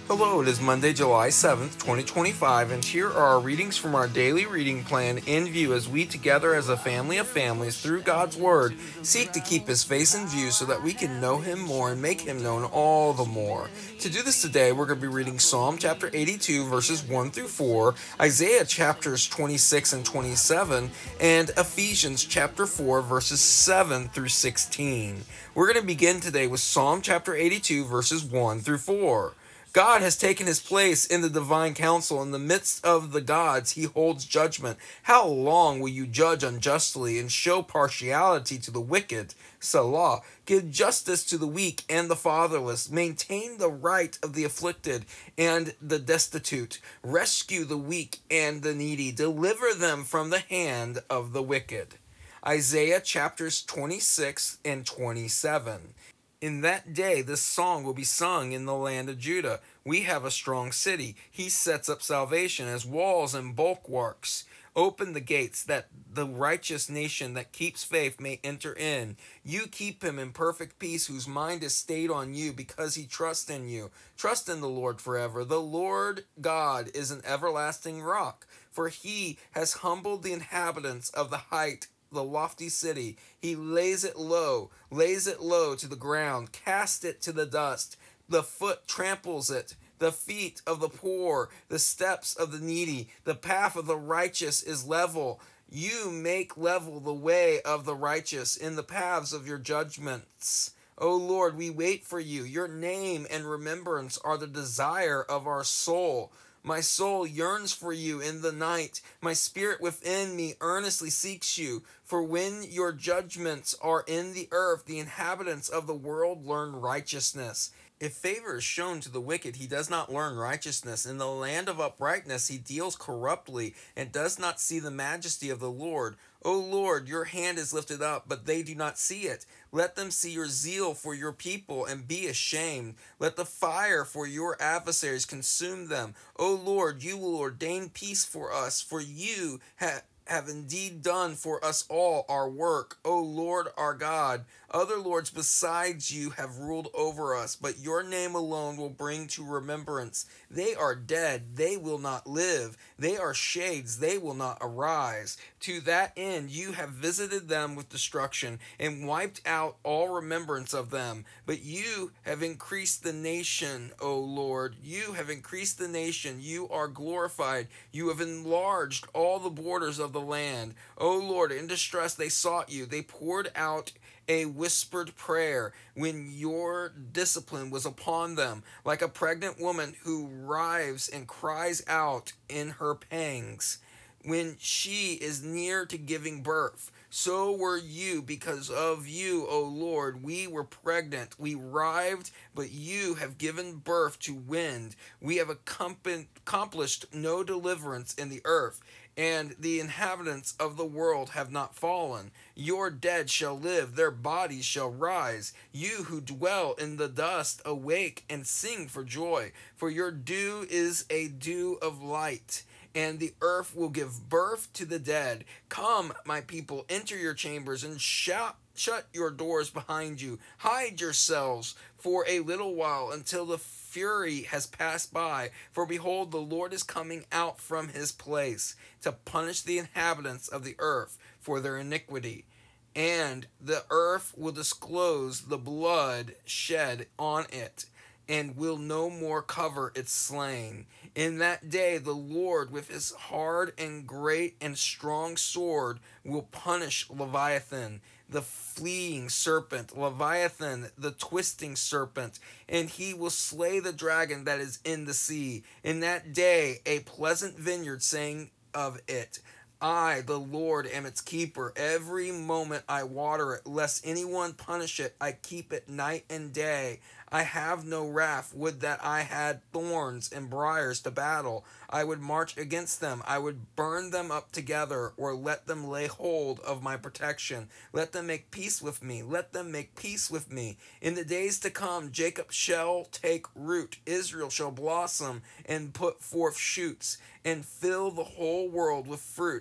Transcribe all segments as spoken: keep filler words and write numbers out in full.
Hello, it is Monday, July seventh, twenty twenty-five, and here are our readings from our daily reading plan in view as we together as a family of families through God's Word seek to keep His face in view so that we can know Him more and make Him known all the more. To do this today, we're going to be reading Psalm chapter eighty-two, verses one through four, Isaiah chapters twenty-six and twenty-seven, and Ephesians chapter four, verses seven through sixteen. We're going to begin today with Psalm chapter eighty-two, verses one through four. God has taken his place in the divine council. In the midst of the gods, he holds judgment. How long will you judge unjustly and show partiality to the wicked? Selah. Give justice to the weak and the fatherless. Maintain the right of the afflicted and the destitute. Rescue the weak and the needy. Deliver them from the hand of the wicked. Isaiah chapters twenty-six and twenty-seven. In that day, this song will be sung in the land of Judah. We have a strong city. He sets up salvation as walls and bulwarks. Open the gates that the righteous nation that keeps faith may enter in. You keep him in perfect peace whose mind is stayed on you because he trusts in you. Trust in the Lord forever. The Lord God is an everlasting rock, for he has humbled the inhabitants of the height the lofty city. He lays it low, lays it low to the ground, cast it to the dust. The foot tramples it, the feet of the poor, the steps of the needy. The path of the righteous is level. You make level the way of the righteous in the paths of your judgments. O Lord, we wait for you. Your name and remembrance are the desire of our soul. My soul yearns for you in the night. My spirit within me earnestly seeks you. For when your judgments are in the earth, the inhabitants of the world learn righteousness. If favor is shown to the wicked, he does not learn righteousness. In the land of uprightness, he deals corruptly and does not see the majesty of the Lord. O Lord, your hand is lifted up, but they do not see it. Let them see your zeal for your people and be ashamed. Let the fire for your adversaries consume them. O Lord, you will ordain peace for us, for you have have indeed done for us all our work, O Lord our God. Other lords besides you have ruled over us, but your name alone will bring to remembrance. They are dead, they will not live. They are shades, they will not arise. To that end you have visited them with destruction and wiped out all remembrance of them. But you have increased the nation, O Lord. You have increased the nation. You are glorified. You have enlarged all the borders of the land. O Lord, in distress they sought you. They poured out a whispered prayer when your discipline was upon them, like a pregnant woman who writhes and cries out in her pangs when she is near to giving birth. So were you, because of you, O Lord. We were pregnant, we writhed, but you have given birth to wind. We have accomplished no deliverance in the earth, and the inhabitants of the world have not fallen. Your dead shall live, their bodies shall rise. You who dwell in the dust, awake and sing for joy, for your dew is a dew of light, and the earth will give birth to the dead. Come, my people, enter your chambers and shout. Shut your doors behind you. Hide yourselves for a little while until the fury has passed by. For behold, the Lord is coming out from his place to punish the inhabitants of the earth for their iniquity. And the earth will disclose the blood shed on it, and will no more cover its slain. In that day the Lord with his hard and great and strong sword will punish Leviathan, the fleeing serpent, Leviathan, the twisting serpent, and he will slay the dragon that is in the sea. In that day a pleasant vineyard sang of it, I, the Lord, am its keeper. Every moment I water it, lest anyone punish it. I keep it night and day. I have no wrath. Would that I had thorns and briars to battle. I would march against them. I would burn them up together, or let them lay hold of my protection. Let them make peace with me. Let them make peace with me. In the days to come, Jacob shall take root. Israel shall blossom and put forth shoots, and fill the whole world with fruit.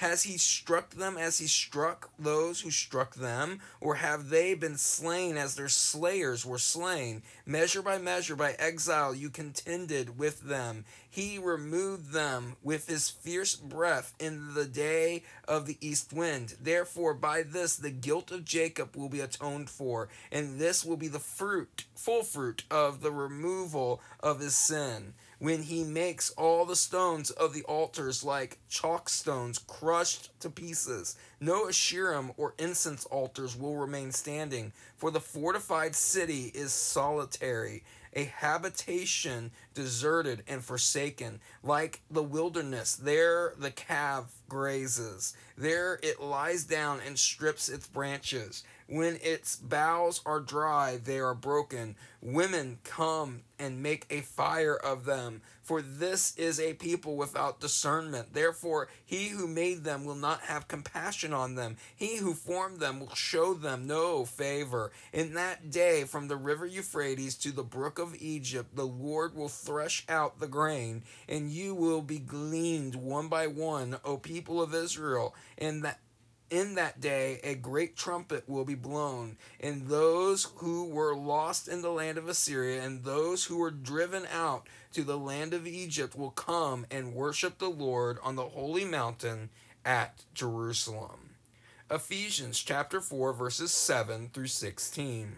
Has he struck them as he struck those who struck them? Or have they been slain as their slayers were slain? Measure by measure, by exile, you contended with them. He removed them with his fierce breath in the day of the east wind. Therefore, by this the guilt of Jacob will be atoned for, and this will be the fruit, full fruit of the removal of his sin, when he makes all the stones of the altars like chalk stones crushed to pieces. No Asherim or incense altars will remain standing, for the fortified city is solitary, a habitation deserted and forsaken, like the wilderness. There the calf grazes. There it lies down and strips its branches. When its boughs are dry, they are broken. Women come and make a fire of them. For this is a people without discernment. Therefore, he who made them will not have compassion on them. He who formed them will show them no favor. In that day, from the river Euphrates to the brook of Egypt, the Lord will thresh out the grain, and you will be gleaned one by one, O people of Israel. And that in that day a great trumpet will be blown, and those who were lost in the land of Assyria and those who were driven out to the land of Egypt will come and worship the Lord on the holy mountain at Jerusalem. Ephesians chapter four, verses seven through sixteen.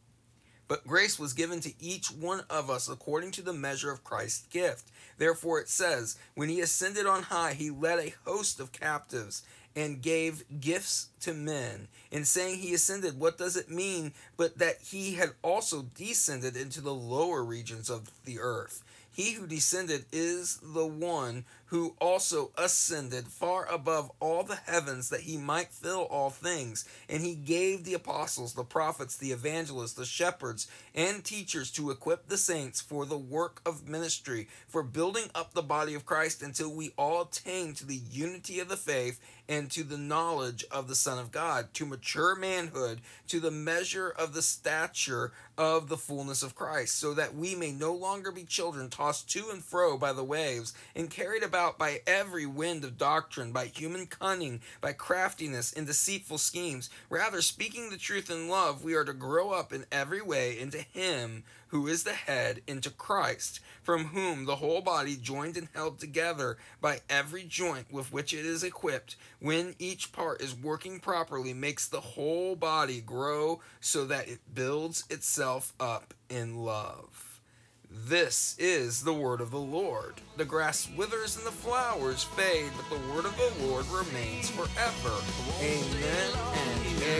But grace was given to each one of us according to the measure of Christ's gift. Therefore it says, when he ascended on high, he led a host of captives and gave gifts to men. In saying he ascended, what does it mean but that he had also descended into the lower regions of the earth? He who descended is the one who also ascended far above all the heavens, that he might fill all things. And he gave the apostles, the prophets, the evangelists, the shepherds, and teachers to equip the saints for the work of ministry, for building up the body of Christ until we all attain to the unity of the faith and to the knowledge of the Son of God, to mature manhood, to the measure of the stature of the fullness of Christ, so that we may no longer be children tossed to and fro by the waves and carried about by every wind of doctrine, by human cunning, by craftiness and deceitful schemes. Rather, speaking the truth in love, we are to grow up in every way into him who is the head, into Christ, from whom the whole body, joined and held together by every joint with which it is equipped, when each part is working properly, makes the whole body grow so that it builds itself up in love. This is the word of the Lord. The grass withers and the flowers fade, but the word of the Lord remains forever. Amen and